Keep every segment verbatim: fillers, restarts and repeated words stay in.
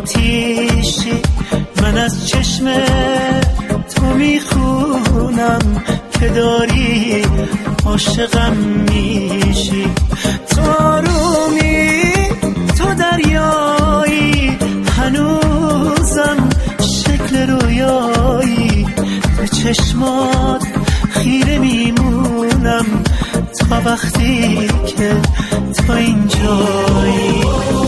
آتیشی من از چشم تو میخونم که داری عاشقم میشی. تو آرومی، تو دریایی، هنوزم شکل رویایی. به چشمات خیره میمونم تا وقتی که تو اینجایی.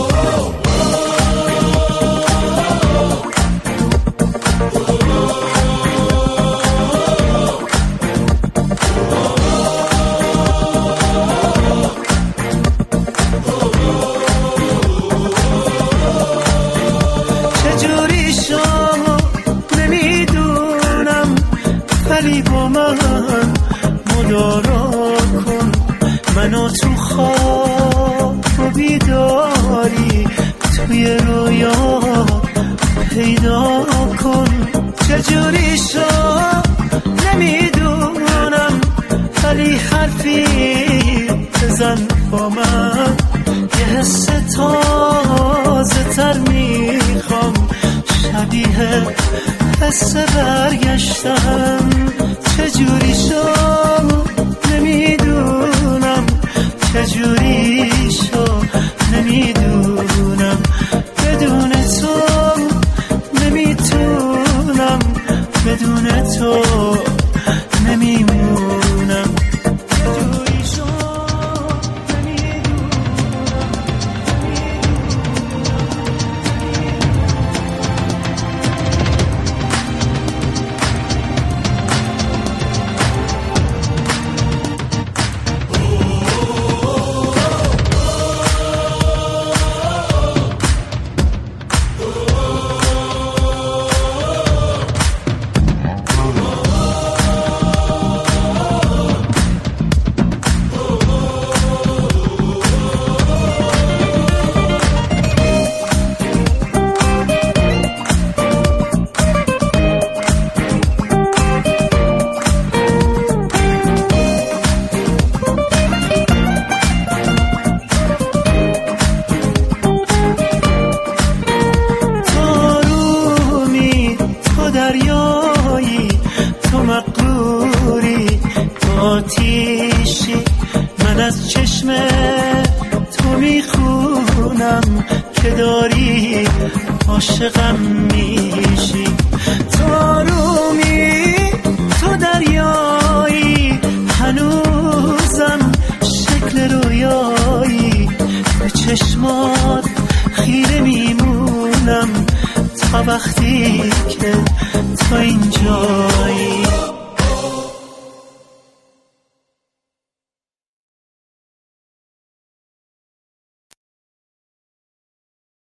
چجوری شد نمیدونم، ولی با من مدارا کن. منو تو خواب و بیداری توی رویا پیدا کن. چجوری شد نمیدونم، ولی حرفی بزن با من. یه حس تازه تر میخوام، شبیه حس برگشتن. چجوری شد نمیدونم، چجوری شد نمیدونم. بدون تو نمیتونم، بدون تو نمیمونم. چجوری شد نمیدونم. دریایی، تو مقروری، تو آتیشی من از چشم تو میخونم که داری عاشقم میشی. تو آرومی، تو دریایی، هنوزم شکل رویایی. به چشمات خیره میمونم تا وقتی که تو اینجایی.